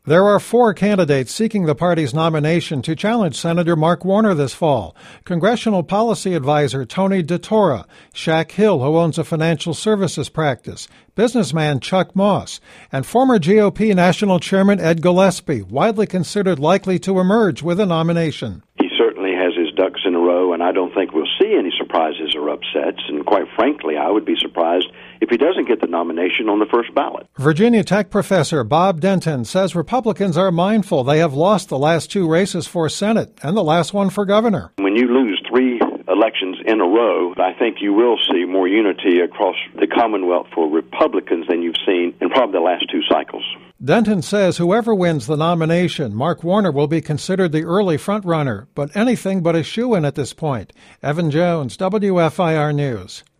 There are 4 candidates seeking the party's nomination to challenge Senator Mark Warner this fall. Congressional policy advisor Tony DeTora, Shaq Hill, who owns a financial services practice, businessman Chuck Moss, and former GOP National Chairman Ed Gillespie, widely considered likely to emerge with a nomination. He certainly has his ducks in a row, and I don't think we'll see any surprises or upsets. And quite frankly, I would be surprised if he doesn't get the nomination on the first ballot. Virginia Tech professor Bob Denton says Republicans are mindful they have lost the last 2 races for Senate and the last one for governor. When you lose 3 elections in a row, I think you will see more unity across the Commonwealth for Republicans than you've seen in probably the last 2 cycles. Denton says whoever wins the nomination, Mark Warner will be considered the early frontrunner, but anything but a shoo-in at this point. Evan Jones, WFIR News.